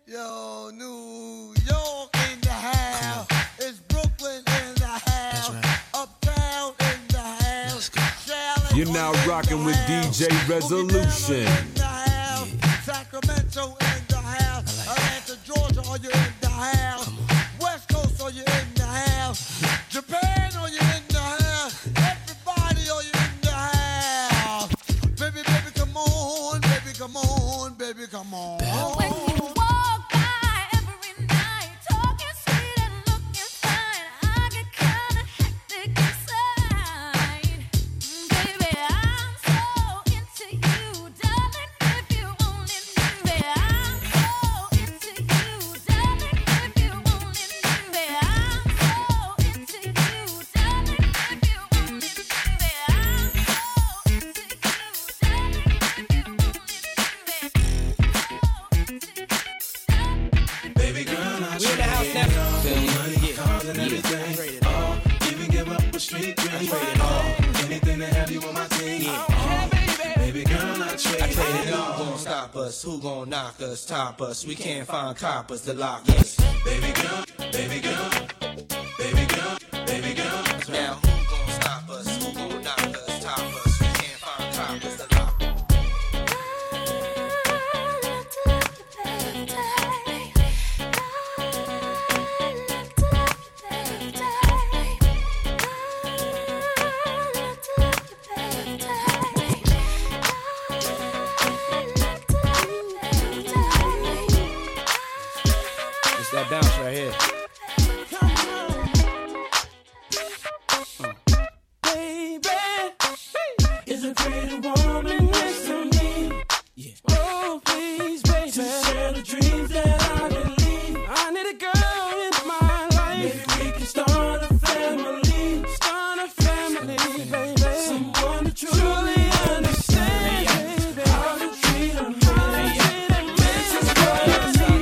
Yo, New York in the house. It's Brooklyn in the house. Right. Uptown in the house. You're now rocking with DJ Resolution. Yeah. Sacramento in the house. Atlanta, Georgia, are you in the house? West Coast, are you in the house? Japan, are you in the house? Everybody, are you in the house? Baby, baby, come on. Baby, come on. Baby, come on. Who gon' knock us, top us? We can't find coppers to lock us. Baby girl, baby girl, baby girl, baby girl. Now who gon' stop us? Who gon' knock us, top us? We can't find coppers to lock us. That bounce right here. Baby, is a pretty woman next to me. Yeah. Oh, please, baby. To share the dreams that I believe. I need a girl in my life. Maybe we can start a family. Start a family, baby. Someone to truly understand, baby. How to treat a man. This is what I need.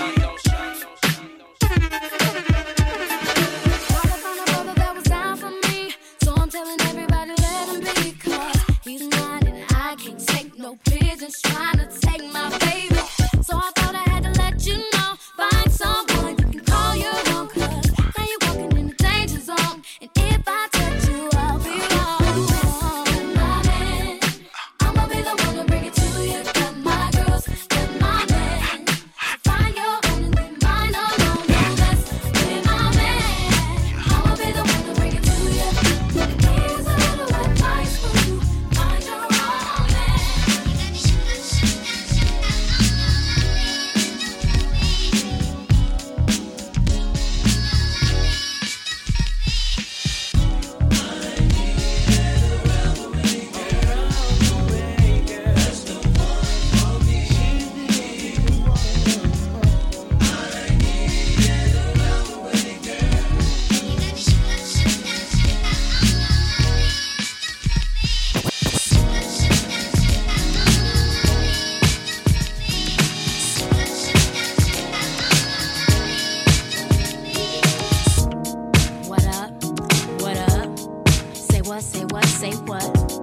Trying to take my baby, so I thought I had to let you know. Find someone you can call your own, 'cause now you're walking in the danger zone. And if I touch you, I'll be wrong. My man, I'ma be the one to bring it to you. Got my girls, got my man. Find your own and leave mine alone. No, that's with my man. I'ma be the one to bring it to you. Here's a little advice for you. Find your own man. Say what, say what?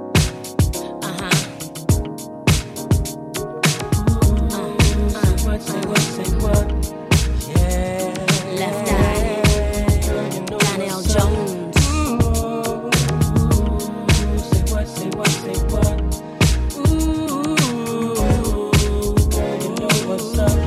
Say what? Yeah. Left Eye, Donnell Jones. Say what? Ooh, girl, you know what's up.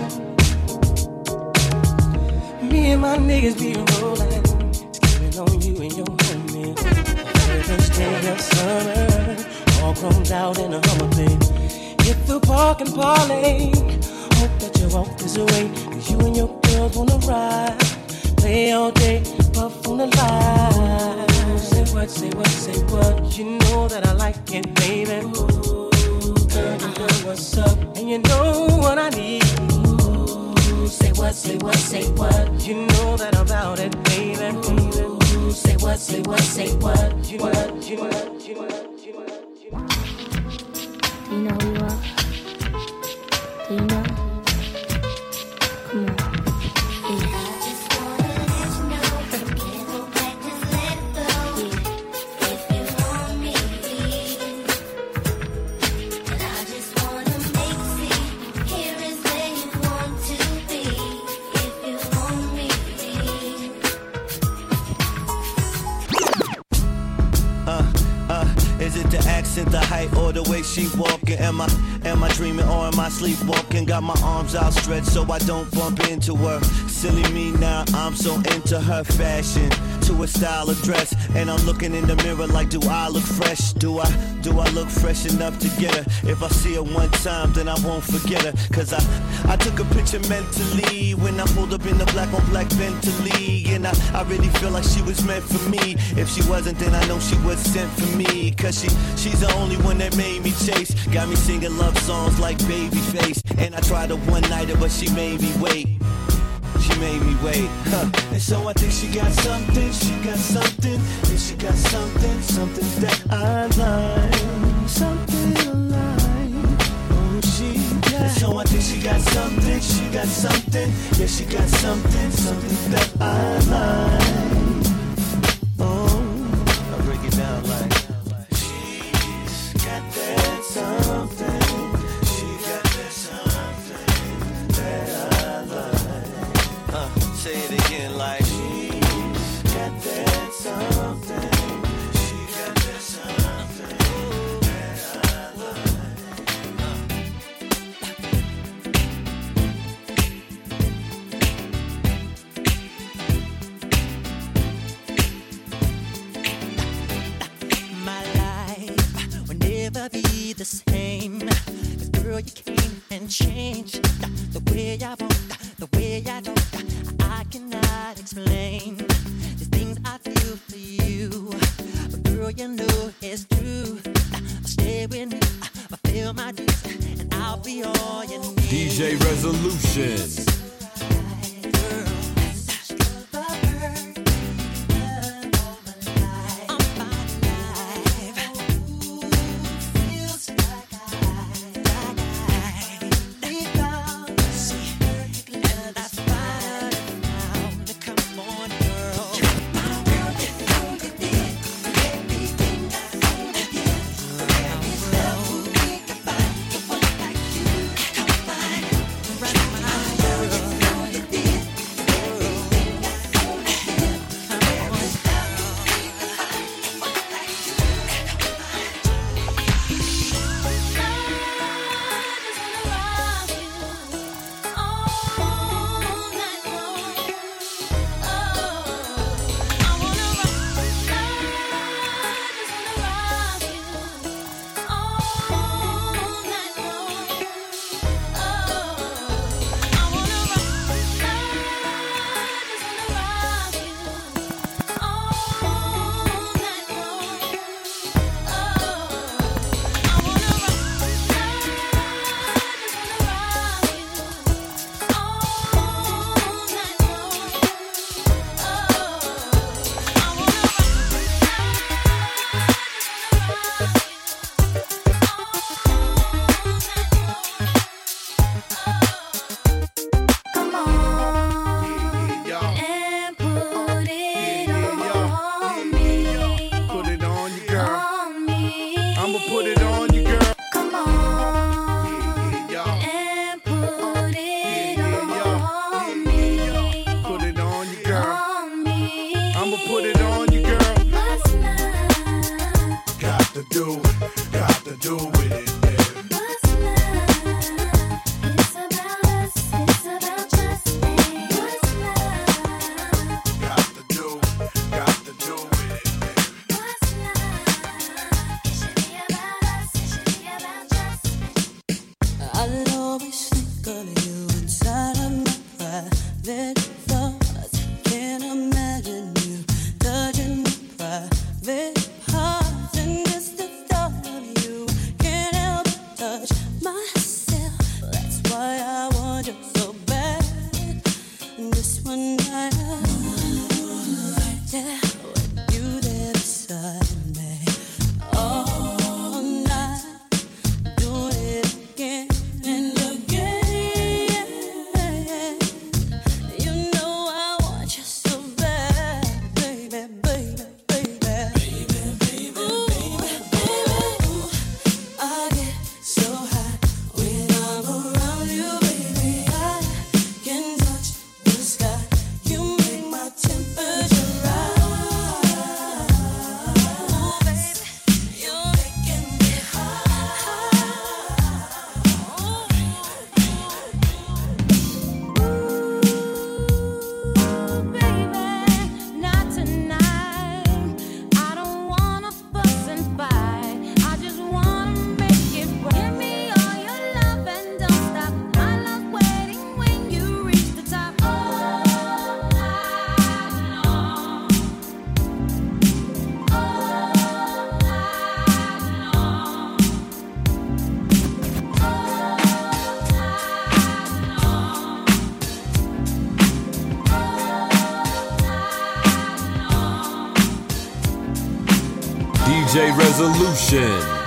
Me and my niggas be rolling, skipping on you and your homies. First day of summer, all grown out in a Hummer, babe. Hit the park and parlay. Hope that you walk this way, 'cause you and your girls wanna ride. Play all day, puff on the line. Say what? You know that I like it, baby. Ooh, girl, you know what's up, and you know what I need. Ooh, say what? You know that I'm about it, baby. Ooh, say what? You know. Do you know who you are? Do you know? Come on. I just wanna let you know. Can't hold back, just let it go. If you want me, and I just wanna make you see. Here is where you want to be. height or the way she walking. Am I dreaming or am I sleepwalking? Got my arms outstretched so I don't bump into her. Silly me now, I'm so into her fashion, to her style of dress. And I'm looking in the mirror like, do I look fresh? Do I look fresh enough to get her? If I see her one time, then I won't forget her. Cause I took a picture mentally when I pulled up in the black on black Bentley. And I really feel like she was meant for me. If she wasn't, then I know she was sent for me. Cause she's the only one that made me chase. Got me singing love songs like Babyface. And I tried to one-night her, but she made me wait. She made me wait, huh. And so I think she got something, and she got something that I like, something I like. Oh, she got. And so I think she got something, yeah, she got something that I like. Oh, I break it down like, she's got that something. Say it again like, she's got that something. She got that something that I like. My life will never be the same. 'Cause girl, you came and changed the way I walk, the way I talk. I cannot explain the things I feel for you, but girl, you know it's true. Stay with me, fulfill my dreams, and I'll be all you need. DJ Resolution. So bad. DJ Resolution.